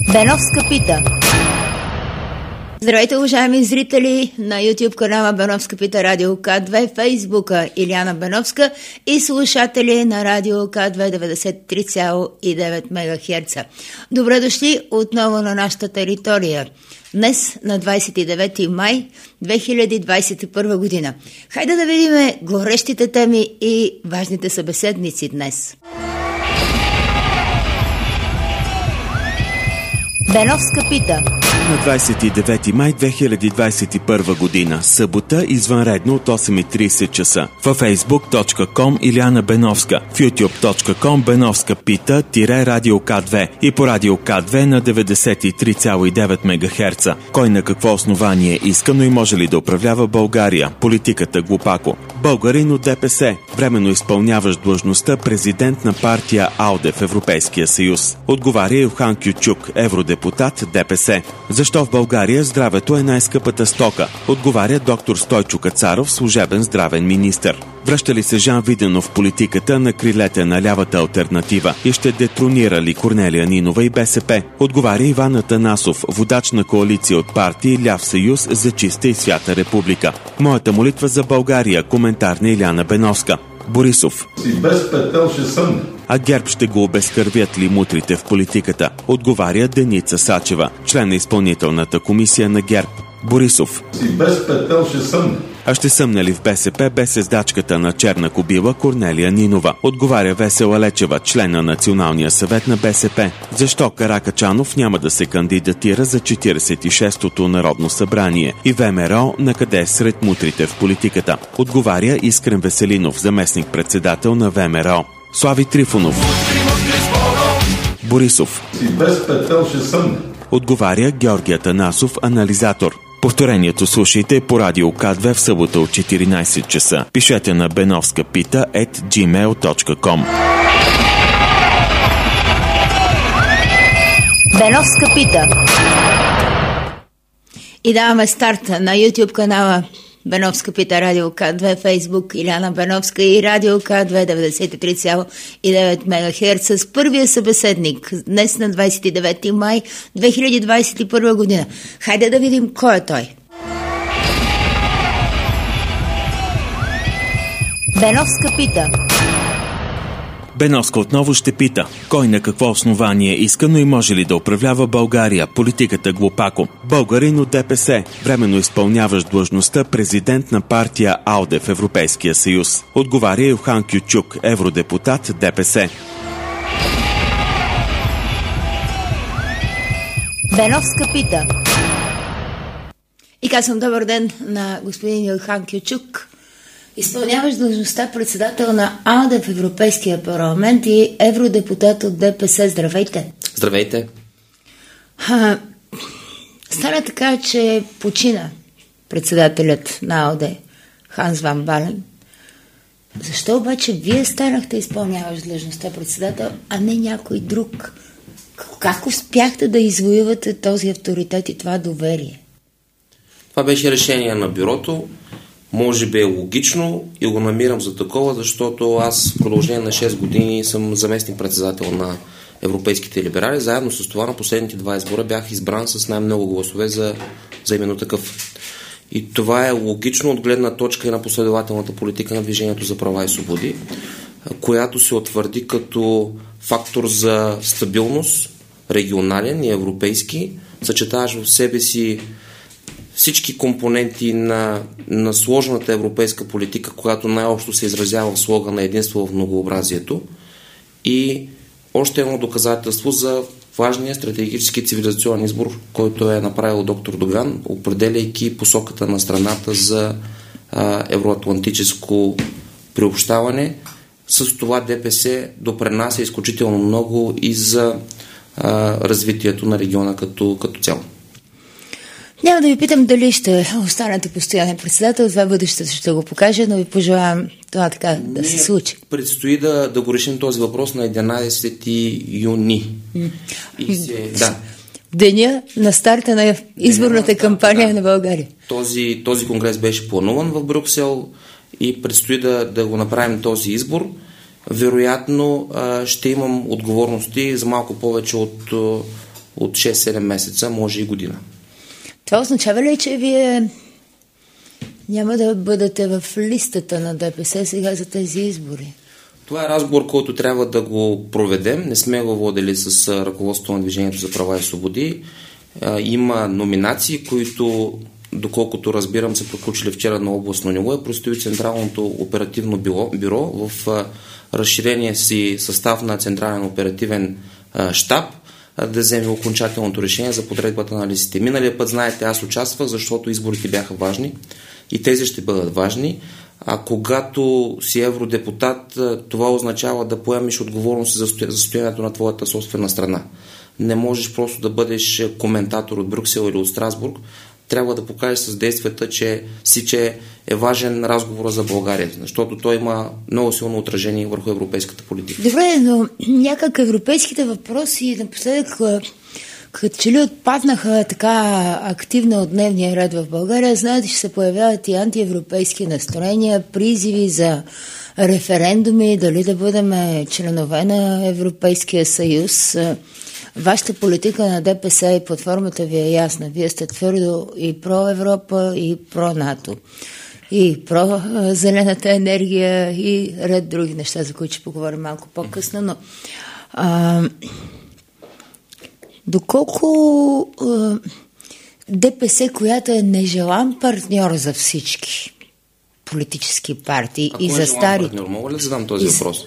Беновска пита. Здравейте, уважаеми зрители на YouTube канала Беновска пита, Радио К2, Фейсбука Илияна Беновска и слушатели на Радио К2 93,9 МГц. Добре дошли отново на нашата територия. Днес на 29 май 2021 година. Хайде да видим горещите теми и важните събеседници днес. Беновска пита. На 29 май 2021 година, събота, извънредно от 8:30 часа. Във facebook.com Илияна Беновска, в youtube.com Беновска пита Радио К2 и по Радио К2 на 93,9 МГц. Кой на какво основание иска, но и може ли да управлява България? Политиката глупако. Българин от ДПС, временно изпълняващ длъжността президент на партия АЛДЕ в Европейския съюз. Отговаря Илхан Кючук, евродепутат ДПС. Защо в България здравето е най-скъпата стока? Отговаря доктор Стойчо Кацаров, служебен здравен министър. Връща ли се Жан Виденов в политиката на крилете на лявата алтернатива и ще детронира ли Корнелия Нинова и БСП? Отговаря Иван Атанасов, водач на коалиция от партии Ляв съюз за чиста и свята република. Моята молитва за България, коментар на Илияна Беновска. Борисов. И без петел ще съмне. А ГЕРБ ще го обезкървят ли мутрите в политиката? Отговаря Деница Сачева, член на изпълнителната комисия на ГЕРБ. Борисов. И без петел ще съмне. А ще съмне ли в БСП без ездачката на черна кобила Корнелия Нинова? Отговаря Весела Лечева, член на Националния съвет на БСП. Защо Каракачанов няма да се кандидатира за 46-тото Народно събрание? И ВМРО накъде сред мутрите в политиката? Отговаря Искрен Веселинов, заместник-председател на ВМРО. Слави Трифонов. Борисов. И без петел ще съмне. Отговаря Георги Атанасов, анализатор. Повторението слушайте по Радио К2 в събота от 14 часа. Пишете на benovskapita@gmail.com. Беновска пита. И даваме старт на YouTube канала Беновска пита, Радио К2, Фейсбук Илияна Беновска и Радио К2 93,9 МГц с първия събеседник днес на 29 май 2021 година. Хайде да видим кой е той. Беновска пита. Беновска отново ще пита, кой на какво основание иска, но и може ли да управлява България? Политиката глупако. Българин от ДПС, временно изпълняващ длъжността президент на партия АЛДЕ в Европейския съюз. Отговаря Илхан Кючук, евродепутат ДПС. Беновска пита. И казвам добър ден на господин Илхан Кючук, изпълняваш длъжността председател на АЛДЕ в Европейския парламент и евродепутат от ДПС. Здравейте! Здравейте! Стана така, че почина председателят на АЛДЕ Ханс Ван Бален. Защо обаче вие станахте изпълняваш длъжността председател, а не някой друг? Как успяхте да извоювате този авторитет и това доверие? Това беше решение на бюрото. Може би е логично и го намирам за такова, защото аз в продължение на 6 години съм заместник-председател на европейските либерали. Заедно с това на последните 2 избора бях избран с най-много гласове за именно такъв. И това е логично от гледна точка и на последователната политика на Движението за права и свободи, която се утвърди като фактор за стабилност, регионален и европейски, съчетаваш в себе си всички компоненти на сложната европейска политика, която най-общо се изразява в слогана единство в многообразието, и още едно доказателство за важния стратегически цивилизационен избор, който е направил доктор Доган, определяйки посоката на страната за евроатлантическо приобщаване. С това ДПС допренася изключително много и за развитието на региона като цяло. Няма да ви питам дали ще останете постоянен председател, това бъдещето ще го покаже, но ви пожелавам това така да се случи. Предстои да го решим този въпрос на 11 юни. Деня на старта на изборната кампания на България. Този конгрес беше плануван в Брюксел и предстои да го направим този избор. Вероятно ще имам отговорности за малко повече от от 6-7 месеца, може и година. Това означава ли, че вие няма да бъдете в листата на ДПС сега за тези избори? Това е разговор, който трябва да го проведем. Не сме го водили с ръководството на Движението за права и свободи. Има номинации, които, доколкото разбирам, са приключили вчера на областно ниво. Предстои Централното оперативно бюро в разширение си състав на Централен оперативен щаб да вземе окончателното решение за подредбата на листите. Миналия път, знаете, аз участвах, защото изборите бяха важни и тези ще бъдат важни. А когато си евродепутат, това означава да поемеш отговорност за състоянието на твоята собствена страна. Не можеш просто да бъдеш коментатор от Брюксел или от Страсбург. Трябва да покажеш с действията, че е важен разговор за България, защото той има много силно отражение върху европейската политика. Добре, но някак европейските въпроси напоследък като че ли отпаднаха така активно от дневния ред в България. Знаете, че се появяват и антиевропейски настроения, призиви за референдуми, дали да бъдем членове на Европейския съюз. Вашата политика на ДПС и платформата ви е ясна. Вие сте твърдо и про-Европа, и про-НАТО, и про-зелената енергия, и ред други неща, за които ще поговорим малко по-късно. Но доколко ДПС, която е нежелан партньор за всички политически партии и за стари... Партньор, мога ли да задам този въпрос?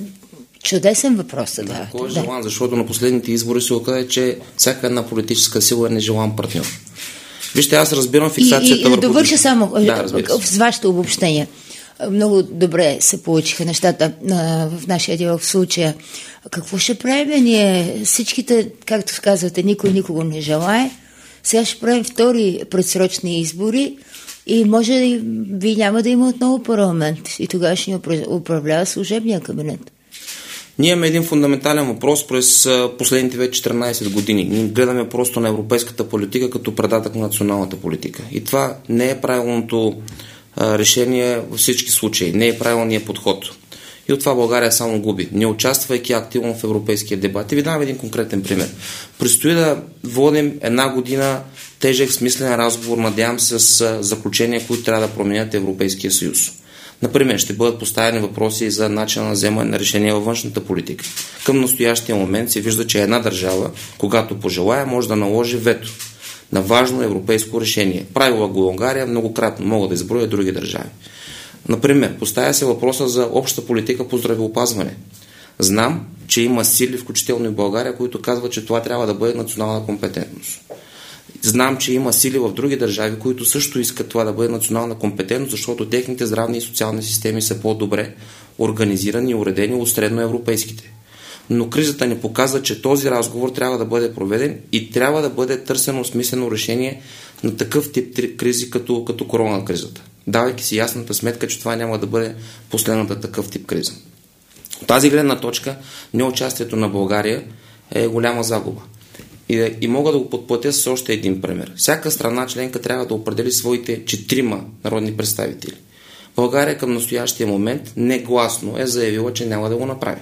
Чудесен въпрос. Да. Кой е желан? Защото на последните избори се оказа, че всяка една политическа сила е нежелан партньор. Вижте, аз разбирам фиксацията върху... Довърша само с вашето обобщение. Много добре се получиха нещата в нашия диалог в случая. Какво ще правим ние? Всичките, както казвате, никой никого не желае. Сега ще правим втори предсрочни избори и може ви няма да има отново парламент. И тогава ще ни управлява служебния кабинет. Ние имаме един фундаментален въпрос през последните вече 14 години. Ние гледаме просто на европейската политика като предатък на националната политика. И това не е правилното решение във всички случаи. Не е правилният подход. И от това България само губи, не участвайки активно в европейския дебат. И ви дам един конкретен пример. Предстои да водим една година тежък, смислен разговор, надявам се, с заключения, които трябва да променят Европейския съюз. Например, ще бъдат поставени въпроси за начина на вземане на решения във външната политика. Към настоящия момент се вижда, че една държава, когато пожелая, може да наложи вето на важно европейско решение. Правила го Унгария, многократно могат да изброя други държави. Например, поставя се въпроса за обща политика по здравеопазване. Знам, че има сили, включително и в България, които казват, че това трябва да бъде национална компетентност. Знам, че има сили в други държави, които също искат това да бъде национална компетентност, защото техните здравни и социални системи са по-добре организирани и уредени от средноевропейските. Но кризата ни показва, че този разговор трябва да бъде проведен и трябва да бъде търсено смислено решение на такъв тип кризи, като корона кризата. Давайки си ясната сметка, че това няма да бъде последната такъв тип криза. От тази гледна точка, неучастието на България е голяма загуба. И мога да го подплатя с още един пример. Всяка страна членка трябва да определи своите 4 народни представители. България към настоящия момент негласно е заявила, че няма да го направи.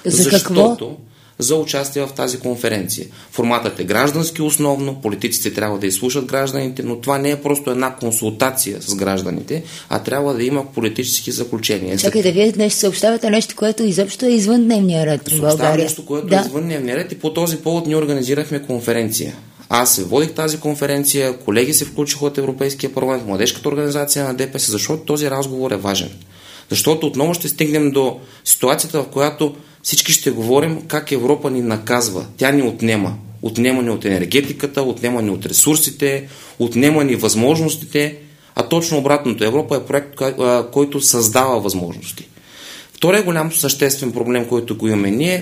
Защото за участие в тази конференция. Форматът е граждански основно, политиците трябва да изслушат гражданите, но това не е просто една консултация с гражданите, а трябва да има политически заключения. Чакайте, вие днес съобщавате нещо, което изобщо е извън дневния ред в България. Нещо, което е извън дневния ред, и по този повод ние организирахме конференция. Аз се водих тази конференция, колеги се включиха от Европейския парламент, младежката организация на ДПС, защото този разговор е важен. Защото отново ще стигнем до ситуацията, в която всички ще говорим как Европа ни наказва. Тя ни отнема. Отнема ни от енергетиката, отнема ни от ресурсите, отнема ни възможностите, а точно обратното. Европа е проект, който създава възможности. Вторият голям съществен проблем, който го имаме ние,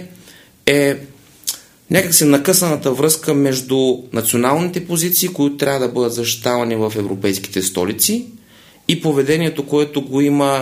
е някакси накъсаната връзка между националните позиции, които трябва да бъдат защитавани в европейските столици, и поведението, което го има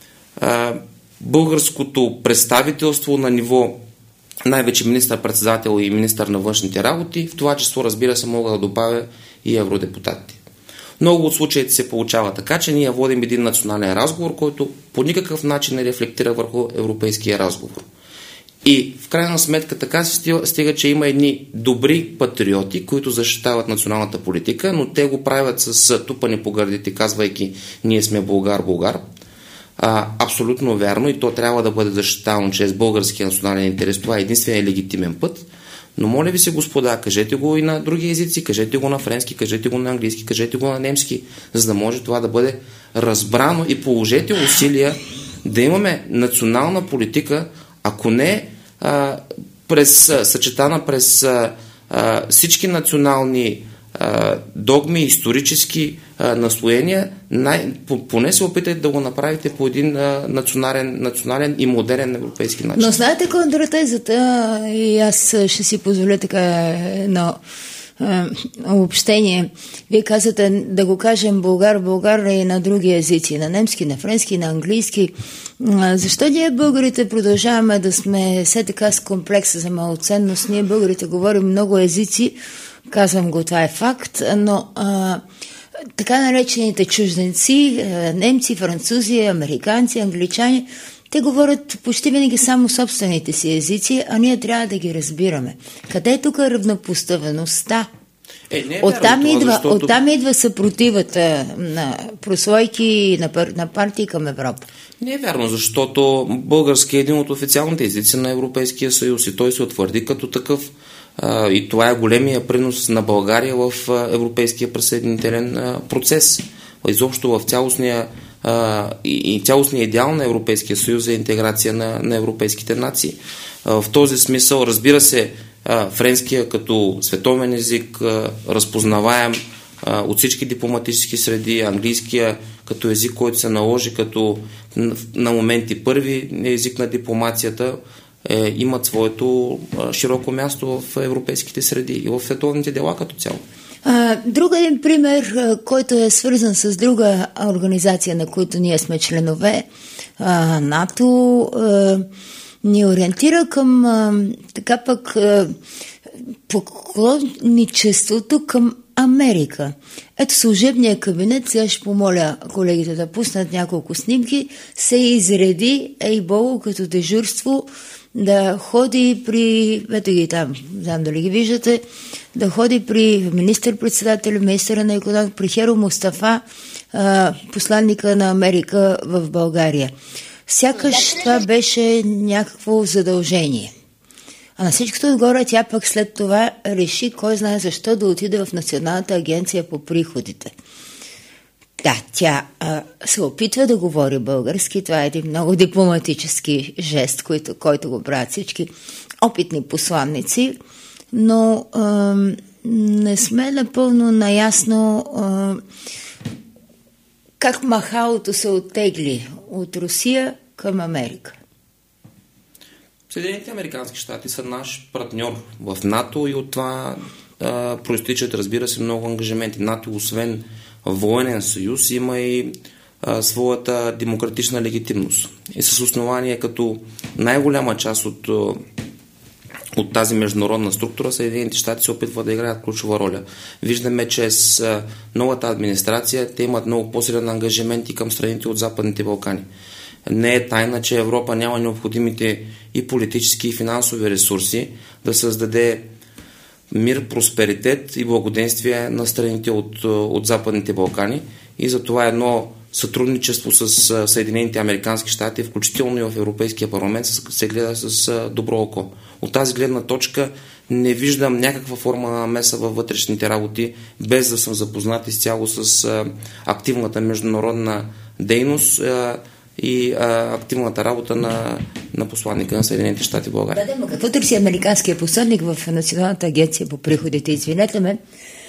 българското представителство на ниво най-вече министър-председател и министър на външните работи, в това число, разбира се, мога да добавя и евродепутати. Много от случаите се получава така, че ние водим един национален разговор, който по никакъв начин не рефлектира върху европейския разговор. И в крайна сметка така се стига, че има едни добри патриоти, които защитават националната политика, но те го правят с тупани по гърдите, казвайки ние сме българ. Абсолютно вярно и то трябва да бъде защитавано чрез българския национален интерес. Това е единственият легитимен път. Но моля ви се, господа, кажете го и на други езици, кажете го на френски, кажете го на английски, кажете го на немски, за да може това да бъде разбрано и положете усилия да имаме национална политика, ако не съчетана през всички национални догми, исторически наслоения, поне се опитайте да го направите по един национален и модерен европейски начин. Но знаете контратезата, и аз ще си позволя така едно обобщение. Вие казвате да го кажем българ и на други езици, на немски, на френски, на английски. Защо ние българите продължаваме да сме все така с комплекса за малоценност? Ние българите говорим много езици, казвам го, това е факт, но така наречените чужденци, немци, французи, американци, англичани, те говорят почти винаги само собствените си езици, а ние трябва да ги разбираме. Къде е тук равнопоставеността? Оттам идва съпротивата на прослойки на партии към Европа. Не е вярно, защото български е един от официалните езици на Европейския съюз и той се утвърди като такъв. И това е големия принос на България в европейския присъединителен процес. Изобщо в цялостния идеал на Европейския съюз за интеграция на европейските нации. В този смисъл, разбира се, френския като световен език, разпознаваем от всички дипломатически среди, английския като език, който се наложи като на моменти първи език на дипломацията, имат своето широко място в европейските среди и в световните дела като цяло. Друг един пример, който е свързан с друга организация, на които ние сме членове, НАТО, ни ориентира към така пък поклонничеството към Америка. Ето служебния кабинет, сега ще помоля колегите да пуснат няколко снимки, се изреди ейболо като дежурство да ходи при, ето ги там, знам дали ги виждате, да ходи при министър-председателя, министъра на икономика, при Херо Мустафа, посланника на Америка в България. Сякаш това беше някакво задължение. А на всичкото отгоре тя пък след това реши, кой знае защо, да отиде в Националната агенция по приходите. Да, тя се опитва да говори български, това е един много дипломатически жест, който го правят всички опитни посланници, но не сме напълно наясно как махалото се оттегли от Русия към Америка. Съединените американски щати са наш партньор в НАТО и от това проистичат, разбира се, много ангажименти. НАТО, освен военен съюз, има и своята демократична легитимност. И с основание като най-голяма част от тази международна структура, Съединените щати се опитват да играят ключова роля. Виждаме, че с новата администрация те имат много по-силен ангажимент и към страните от Западните Балкани. Не е тайна, че Европа няма необходимите и политически и финансови ресурси да създаде мир, просперитет и благоденствие на страните от Западните Балкани и затова едно сътрудничество с Съединените американски щати, включително и в Европейския парламент, се гледа с добро око. От тази гледна точка не виждам някаква форма на намеса във вътрешните работи, без да съм запознат изцяло с активната международна дейност и активната работа на посланника на Съединените щати в България. Да, какво търси американския посланник в Националната агенция по приходите? Извинете ме.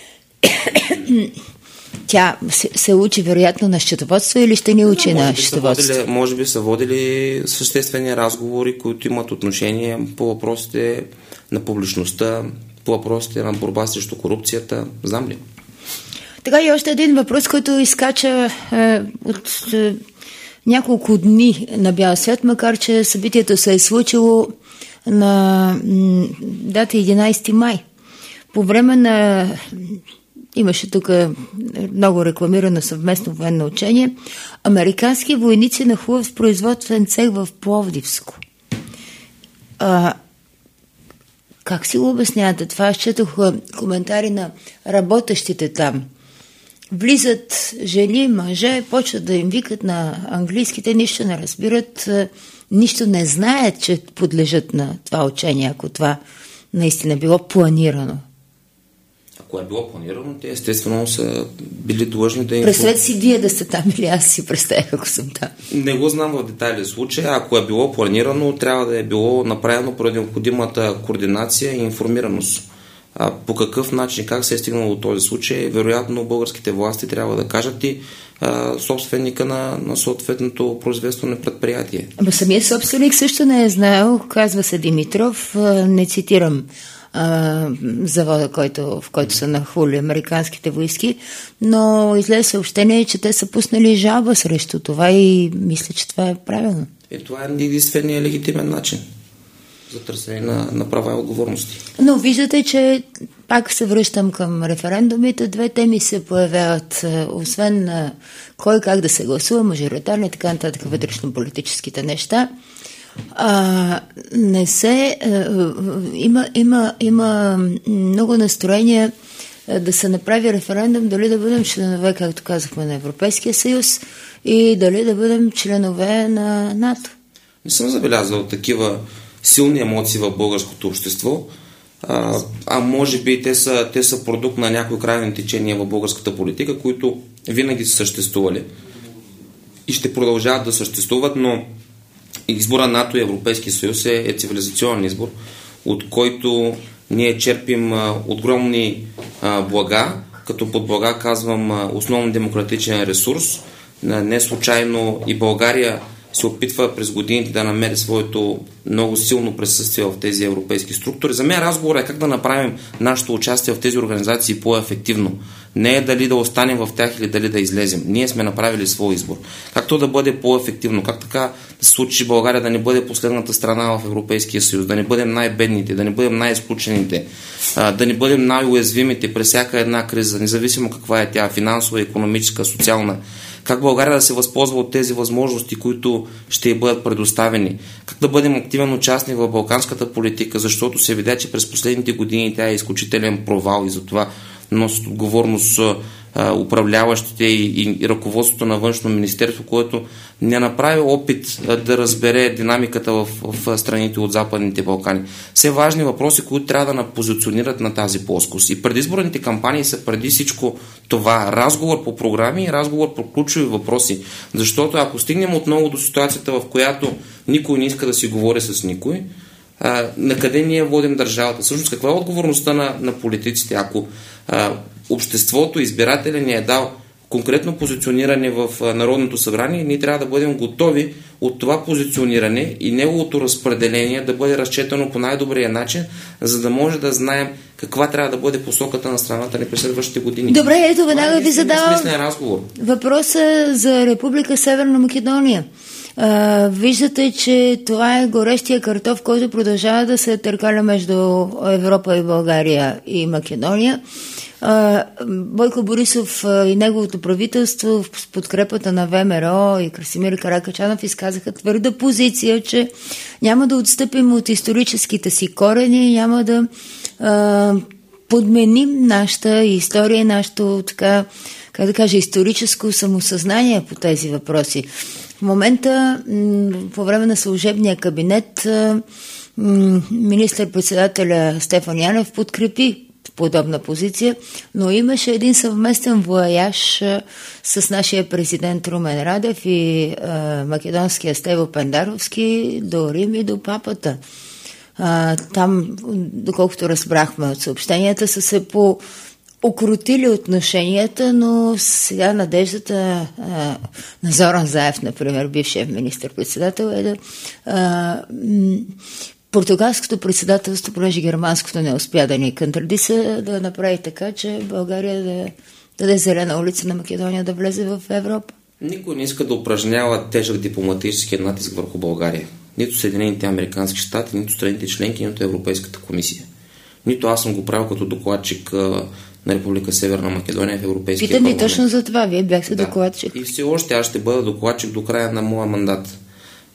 Тя се учи вероятно на счетоводство или ще ни учи на счетоводство? Може би са водили съществени разговори, които имат отношение по въпросите на публичността, по въпросите на борба срещу корупцията. Знам ли? Така и още един въпрос, който изкача от няколко дни на бял свят, макар че събитието се е случило на дата 11 май. По време на... Имаше тук много рекламирано съвместно военно учение. Американски войници нахлуват в производствен цех в Пловдивско. Как си го обяснявате това? Аз четох коментари на работещите там. Влизат жени, мъже, почват да им викат на английски, те нищо не разбират, нищо не знаят, че подлежат на това учение, ако това наистина било планирано. Ако е било планирано, те естествено са били длъжни да им... Представете си вие да сте там или аз си представя, ако съм там. Не го знам в детайли случая. Ако е било планирано, трябва да е било направено поради необходимата координация и информираност. А по какъв начин, как се е стигнало до този случай, вероятно българските власти трябва да кажат и собственика на съответното производствено предприятие. Ама самият собственик също не е знаел, казва се Димитров, не цитирам завода, в който са нахвули американските войски, но излезе съобщение, че те са пуснали жалба срещу това и мисля, че това е правилно. И това е единственият легитимен начин за търсене на права и отговорности. Но виждате, че пак се връщам към референдумите. Две теми се появяват, освен кой как да се гласува, мажоритарно и така нататък, вътрешно-политическите неща. Има много настроение да се направи референдум дали да бъдем членове, както казахме, на Европейския съюз и дали да бъдем членове на НАТО. Не съм забелязал такива силни емоции в българското общество, може би те са продукт на някои крайни течения в българската политика, които винаги са съществували и ще продължават да съществуват, но избора НАТО и Европейския съюз е цивилизационен избор, от който ние черпим огромни блага, като под блага казвам основно демократичен ресурс. Не случайно и България се опитва през годините да намери своето много силно присъствие в тези европейски структури. За мен разговорът е как да направим нашето участие в тези организации по-ефективно. Не е дали да останем в тях или дали да излезем. Ние сме направили свой избор. Как то да бъде по-ефективно? Как така да се случи България да не бъде последната страна в Европейския съюз, да не бъдем най-бедните, да не бъдем най-изключените, да не бъдем най-уязвимите през всяка една криза, независимо каква е тя, финансова, икономическа, социална. Как България да се възползва от тези възможности, които ще й бъдат предоставени? Как да бъдем активен участник в балканската политика, защото се видя, че през последните години тя е изключителен провал и затова носят отговорност управляващите и ръководството на външно министерство, което не направи опит да разбере динамиката в страните от Западните Балкани. Все важни въпроси, които трябва да позиционират на тази плоскост. И предизборните кампании са преди всичко това. Разговор по програми и разговор по ключови въпроси. Защото ако стигнем отново до ситуацията, в която никой не иска да си говори с никой, на къде ние водим държавата? Всъщност, каква е отговорността на политиците? Ако обществото, избирателя ни е дал конкретно позициониране в Народното събрание, ние трябва да бъдем готови от това позициониране и неговото разпределение да бъде разчетено по най-добрия начин, за да може да знаем каква трябва да бъде посоката на страната ни през следващите години. Добре, ето веднага ви задавам въпроса за Република Северна Македония. Виждате, че това е горещия картоф, който продължава да се търкаля между Европа и България и Македония. Бойко Борисов и неговото правителство в подкрепата на ВМРО и Красимир Каракачанов изказаха твърда позиция, че няма да отстъпим от историческите си корени, няма да подменим нашата история, нашето така, как да кажа, историческо самосъзнание по тези въпроси. В момента, по време на служебния кабинет, министър-председателя Стефан Янев подкрепи подобна позиция, но имаше един съвместен вояж с нашия президент Румен Радев и македонския Стево Пендаровски до Рим и до папата. Там, доколкото разбрахме от съобщенията, са се окрутили отношенията, но сега надеждата на Зоран Заев, например, бившият министър-председател, е да португалското председателство, понеже германското не успя да ни контрадиса, да направи така, че България да даде зелена улица на Македония да влезе в Европа. Никой не иска да упражнява тежък дипломатически натиск върху България. Нито Съединените американски щати, нито страните членки, нито Европейската комисия. Нито аз съм го правил като докладчик на Република Северна Македония в Европейския парламент. Питам и точно за това. Вие бяхте докладчик. И все още аз ще бъда докладчик до края на моя мандат.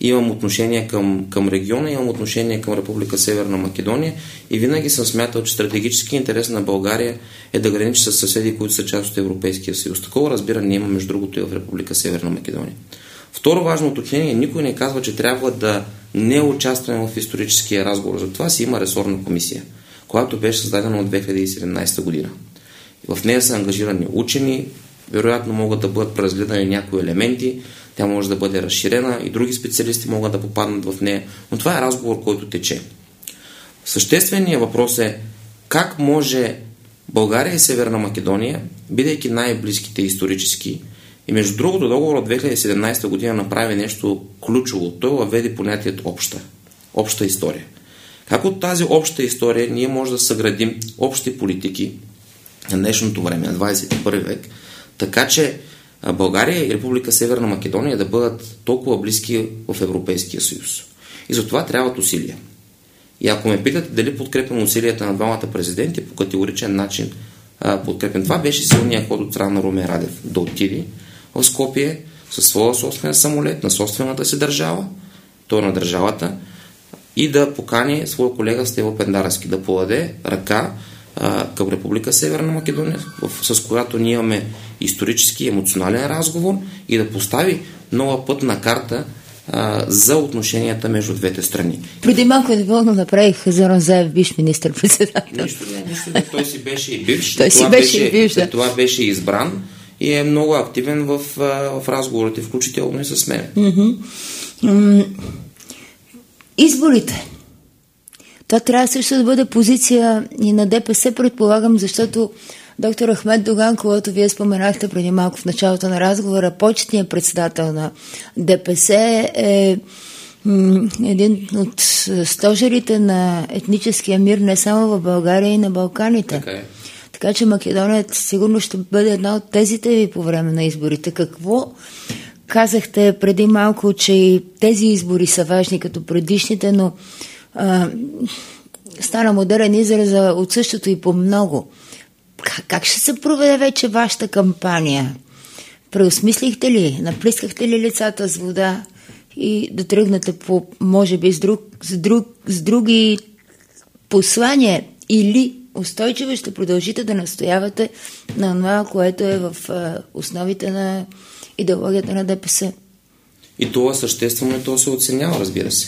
имам отношение към региона, имам отношение към Република Северна Македония и винаги съм смятал, че стратегически интерес на България е да граничи с съседи, които са част от Европейския съюз. Такова разбиране има, между другото, и в Република Северна Македония. Второ важно уточнение, никой не казва, че трябва да не участваме в историческия разговор. Затова си има ресорна комисия, която беше създадена от 2017 година. В нея са ангажирани учени, вероятно могат да бъдат преразгледани някои елементи, тя може да бъде разширена и други специалисти могат да попаднат в нея, но това е разговор, който тече. Същественият въпрос е как може България и Северна Македония, бидейки най-близките исторически, и между другото договор от 2017 година направи нещо ключово. Той въведе понятието обща история. Как от тази обща история ние може да съградим общи политики на днешното време, на 21 век, така че България и Република Северна Македония да бъдат толкова близки в Европейския съюз. И за това трябват усилия. И ако ме питате дали подкрепям усилията на двамата президенти, по категоричен начин подкрепям. Това беше силният ход от страна на Румен Радев да отиде в Скопие със своя собствен самолет на собствената си държава, той на държавата, и да покани своя колега Стево Пендаровски да подаде ръка към Република Северна Македония, с която ние имаме исторически и емоционален разговор и да постави нова пътна карта за отношенията между двете страни. Преди малко неволно направих Зоран Заев, бивш министър-председател. Нищо не. Той си беше и бивш. Това беше избран и е много активен в разговорите, включително и с мен. Изборите. Това трябва също да бъде позиция и на ДПС, предполагам, защото доктор Ахмед Доган, когато вие споменахте преди малко в началото на разговора, почетният председател на ДПС е един от стожерите на етническия мир не само в България и на Балканите. Така че Македония сигурно ще бъде една от тезите ви по време на изборите. Какво казахте преди малко, че и тези избори са важни като предишните, но стана модерен израз от същото и по много. Как ще се проведе вече вашата кампания? Преосмислихте ли? Наплискахте ли лицата с вода и да тръгнете по, може би, с други послания? Или устойчиво ще продължите да настоявате на това, което е в основите на идеологията на ДПС? И това съществено, и то се оценява, разбира се.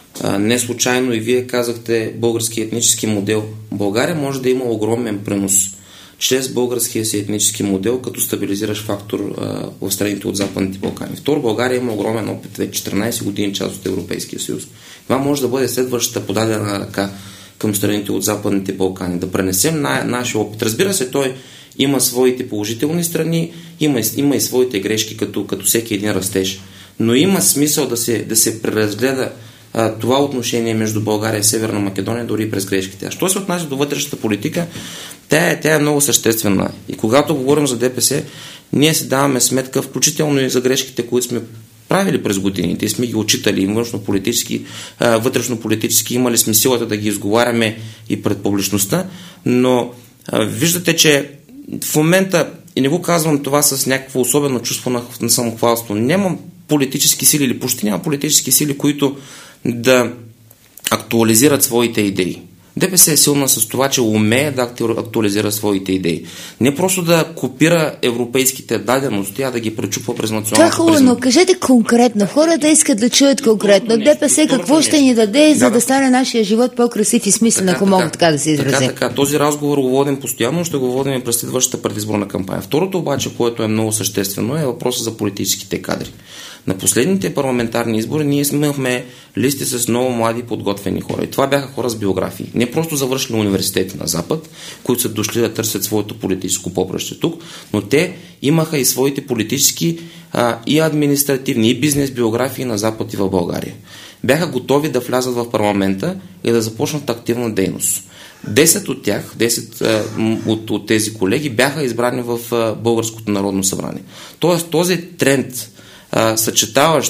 Не случайно и вие казахте български етнически модел. България може да има огромен принос чрез българския си етнически модел като стабилизиращ фактор в страните от Западните Балкани. Второ, България има огромен опит, вече 14 години част от Европейския съюз. Това може да бъде следващата подадена ръка към страните от Западните Балкани. Да пренесем нашия опит. Разбира се, той има своите положителни страни, има и своите грешки, като всеки един растеж. Но има смисъл да се преразгледа това отношение между България и Северна Македония дори през грешките. А що се отнася до вътрешната политика, тя е много съществена. И когато говорим за ДПС, ние си даваме сметка, включително и за грешките, които сме правили през годините и сме ги отчитали и външно-политически, вътрешно-политически, имали сме силата да ги изговаряме и пред публичността, но виждате, че в момента, и не го казвам това с някакво особено чувство на самохвалство, нямам политически сили или почти няма политически сили, които да актуализират своите идеи. ДПС е силна с това, че умее да актуализира своите идеи. Не просто да копира европейските дадености, а да ги пречупва през националната призма. Това хубаво, но кажете конкретно. Хората искат да чуят конкретно. ДПС какво ще ни даде, за да стане нашия живот по-красив и смислен, ако мога така да се изразя. Така. Този разговор го водим постоянно, ще го водим и през следващата предизборна кампания. Второто обаче, което е много съществено, е въпросът за политическите кадри. На последните парламентарни избори ние имахме листи с много млади подготвени хора. И това бяха хора с биографии. Не просто завършили университети на Запад, които са дошли да търсят своето политическо поприще тук, но те имаха и своите политически и административни и бизнес биографии на Запад и в България. Бяха готови да влязат в парламента и да започнат активна дейност. 10 от тях, 10 от тези колеги бяха избрани в Българското народно събрание. Тоест този тренд, съчетаващ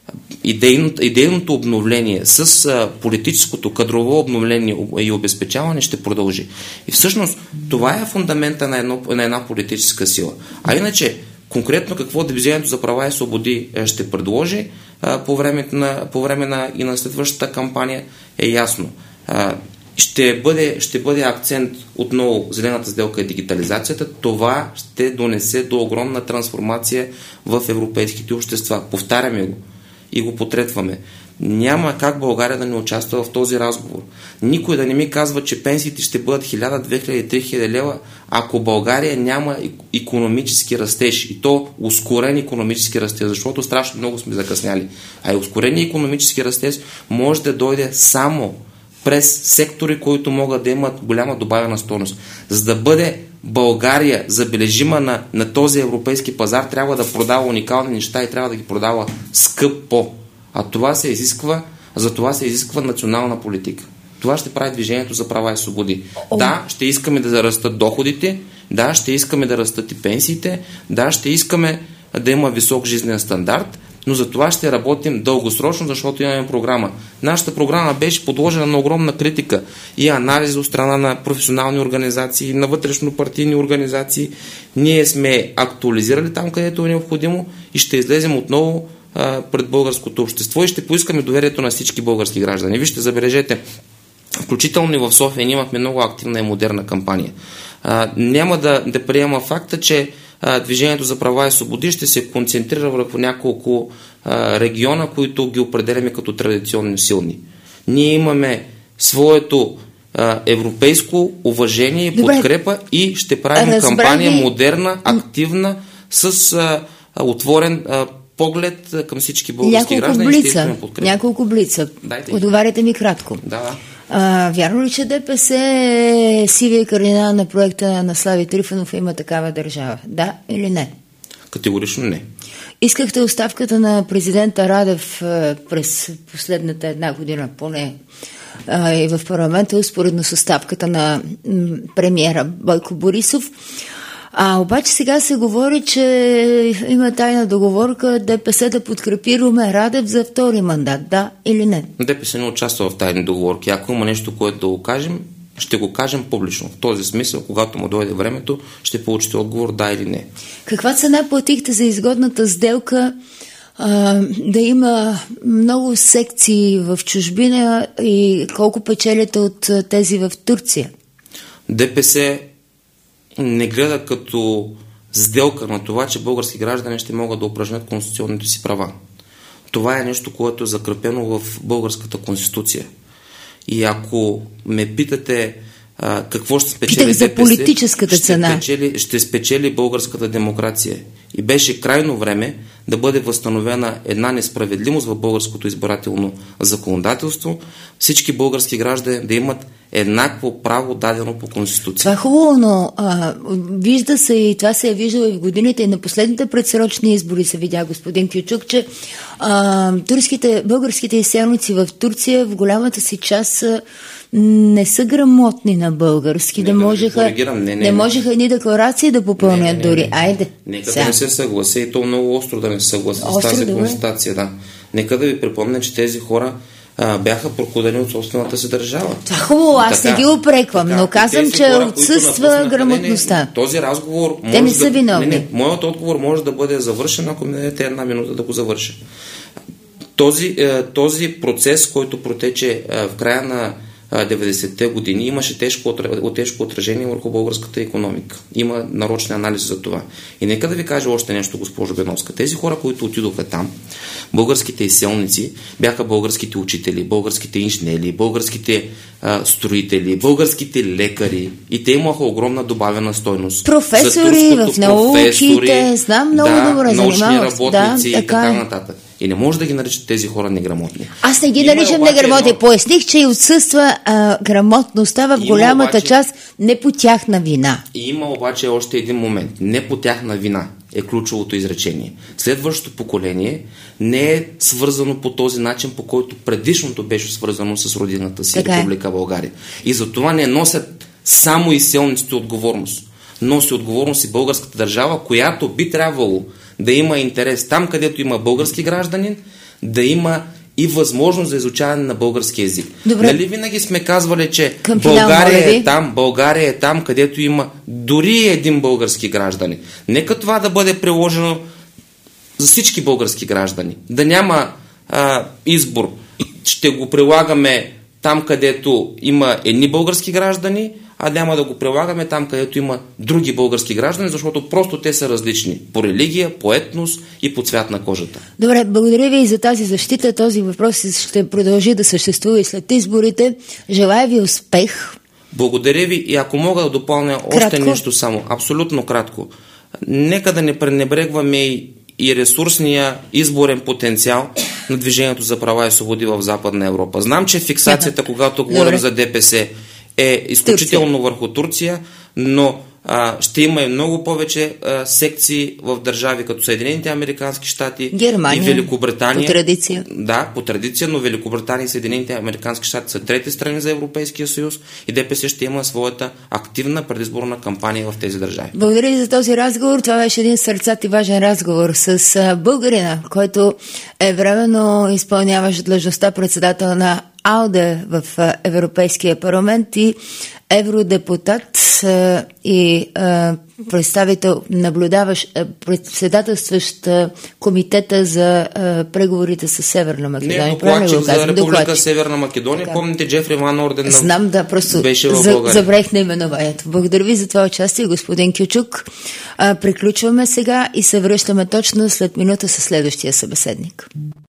идейното обновление с политическото кадрово обновление и обезпечаване, ще продължи. И всъщност това е фундамента на една политическа сила. А иначе, конкретно какво Движението за права и свободи ще предложи, по време на следващата кампания е ясно. Ще бъде акцент отново зелената сделка и дигитализацията. Това ще донесе до огромна трансформация в европейските общества. Повтаряме го и го потретваме. Няма как България да не участва в този разговор. Никой да не ми казва, че пенсиите ще бъдат 1000, 2000, 3000 лева, ако България няма икономически растеж. И то ускорен икономически растеж, защото страшно много сме закъсняли. А и ускорен икономически растеж може да дойде само през сектори, които могат да имат голяма добавена стойност. За да бъде България забележима на този европейски пазар, трябва да продава уникални неща и трябва да ги продава скъпо. А за това се изисква национална политика. Това ще прави Движението за права и свободи. Да, ще искаме да растат доходите, да, ще искаме да растат и пенсиите, да, ще искаме да има висок жизнен стандарт, но за това ще работим дългосрочно, защото имаме програма. Нашата програма беше подложена на огромна критика и анализ от страна на професионални организации, на вътрешно-партийни организации. Ние сме актуализирали там, където е необходимо и ще излезем отново пред българското общество и ще поискаме доверието на всички български граждани. Вижте, забележете, включително и в София ние имахме много активна и модерна кампания. Няма да приема факта, че Движението за права и свободи ще се концентрира върху няколко региона, които ги определяме като традиционно силни. Ние имаме своето европейско уважение и подкрепа и ще правим кампания модерна, активна, с отворен поглед към всички български граждани. Няколко блица. Отговаряте ми кратко. Да. Вярно ли, че ДПС е сивия кардинал на проекта на Слави Трифонов и има такава държава? Да или не? Категорично не. Искахте оставката на президента Радев през последната една година поне и в парламента, успоредно с оставката на премиера Бойко Борисов. Обаче сега се говори, че има тайна договорка ДПС да подкрепи Румен Радев за втори мандат. Да или не? ДПС не участва в тайни договорки. Ако има нещо, което да го кажем, ще го кажем публично. В този смисъл, когато му дойде времето, ще получите отговор да или не. Каква цена платихте за изгодната сделка да има много секции в чужбина и колко печелите от тези в Турция? ДПС не гледа като сделка на това, че български граждани ще могат да упражнят конституционните си права. Това е нещо, което е закрепено в българската конституция. И ако ме питате какво ще спечели ДПС, за политическата цена. Ще спечели българската демокрация. И беше крайно време да бъде възстановена една несправедливост в българското избирателно законодателство. Всички български граждани да имат еднакво право дадено по Конституция. Това е хубаво, но вижда се и това се е виждало и в годините и на последните предсрочни избори се видя, господин Кючук, че българските изселници в Турция в голямата си част не са грамотни на български, не можеха едни декларации да попълнят дори. Айде. Нека да не се съглася и то много остро да не се съглася с тази констатация. Да. Нека да ви припомня, че тези хора бяха прокудени от собствената си държава. Това хубаво, аз не ги упреквам, но казвам, че отсъства грамотността. Този разговор те не са виновни. Моят отговор може да бъде завършен, ако ми дадете една минута да го завърша. Този процес, който протече в края на 90-те години, имаше тежко отражение върху българската икономика. Има нарочни анализи за това. И нека да ви кажа още нещо, госпожо Беновска. Тези хора, които отидоха там, българските изселници, бяха българските учители, българските инженери, българските строители, българските лекари. И те имаха огромна добавена стойност. Професори в науките, знам много добре, научни работници и така нататък. И не може да ги наричат тези хора неграмотни. Аз не ги наричам неграмотни. Поясних, че отсъства грамотността в голямата част не по тяхна вина. И има обаче още един момент. Не по тяхна вина е ключовото изречение. Следващото поколение не е свързано по този начин, по който предишното беше свързано с родината си, Република България. И за това не носят само изселниците отговорност. Носи отговорност и българската държава, която би трябвало да има интерес там, където има български гражданин, да има и възможност за изучаване на български език. Добре. Нали винаги сме казвали, че България е там, където има дори един български гражданин. Нека това да бъде приложено за всички български граждани. Да няма избор ще го прилагаме там, където има едни български граждани, а няма да го прилагаме там, където има други български граждани, защото просто те са различни по религия, по етнос и по цвят на кожата. Добре, благодаря ви и за тази защита. Този въпрос ще продължи да съществува и след изборите. Желая ви успех. Благодаря ви и ако мога да допълня още нещо само, абсолютно кратко. Нека да не пренебрегваме и ресурсния изборен потенциал на Движението за права и свободи в Западна Европа. Знам, че фиксацията, когато говорим за ДПС, е изключително върху Турция, но ще има и много повече секции в държави като Съединените американски щати, Германия, и Великобритания. По традиция. Да, по традиция, но Великобритания и Съединените американски щати са трети страни за Европейския съюз и ДПС ще има своята активна предизборна кампания в тези държави. Благодаря ви за този разговор. Това беше един сърцат и важен разговор с българина, който е временно изпълняващ длъжността председател на АЛДЕ в Европейския парламент и евродепутат и представител, председателстващ комитета за преговорите с Северна Македония. Не, докладчик за Република Северна Македония. Помните, Джефри Ван Орден Знам, да, просто беше в България. Забравих наименованието. Благодаря ви за това участие, господин Кючук. Приключваме сега и се връщаме точно след минута със следващия събеседник.